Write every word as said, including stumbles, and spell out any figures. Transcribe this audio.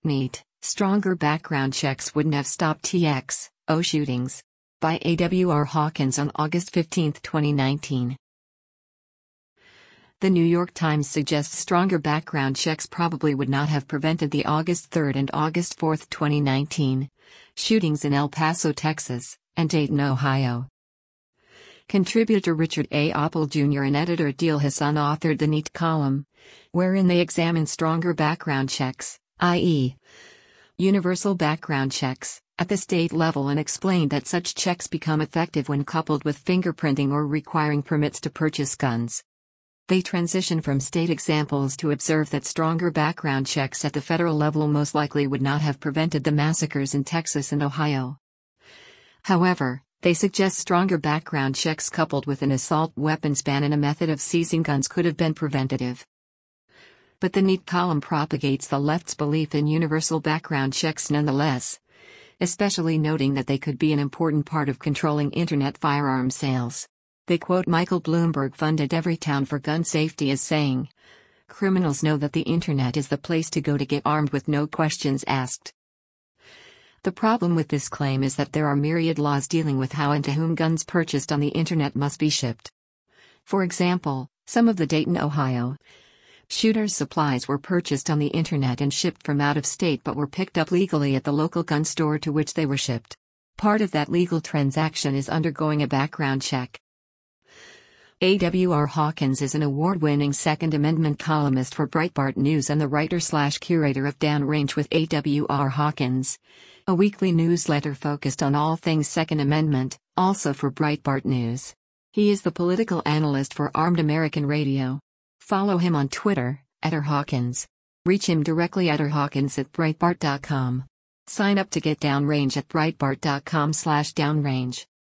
NEAT, stronger background checks wouldn't have stopped T X O shootings. By A W R Hawkins on August fifteenth, twenty nineteen. The New York Times suggests stronger background checks probably would not have prevented the August third and August fourth, twenty nineteen, shootings in El Paso, Texas, and Dayton, Ohio. Contributor Richard A. Opel Junior and editor Adil Hassan authored the NEAT column, wherein they examine stronger background checks, that is, universal background checks, at the state level and explained that such checks become effective when coupled with fingerprinting or requiring permits to purchase guns. They transition from state examples to observe that stronger background checks at the federal level most likely would not have prevented the massacres in Texas and Ohio. However, they suggest stronger background checks coupled with an assault weapons ban and a method of seizing guns could have been preventative. But the NEAT column propagates the left's belief in universal background checks nonetheless, especially noting that they could be an important part of controlling internet firearm sales. They quote Michael Bloomberg funded Everytown for gun safety as saying, "Criminals know that the internet is the place to go to get armed with no questions asked." The problem with this claim is that there are myriad laws dealing with how and to whom guns purchased on the internet must be shipped. For example, some of the Dayton, Ohio shooters' supplies were purchased on the internet and shipped from out of state but were picked up legally at the local gun store to which they were shipped. Part of that legal transaction is undergoing a background check. A W R Hawkins is an award-winning Second Amendment columnist for Breitbart News and the writer-slash-curator of Downrange with A W R Hawkins, a weekly newsletter focused on all things Second Amendment, also for Breitbart News. He is the political analyst for Armed American Radio. Follow him on Twitter, at r hawkins. Reach him directly at r hawkins at breitbart dot com. Sign up to get Downrange at breitbart dot com slash downrange.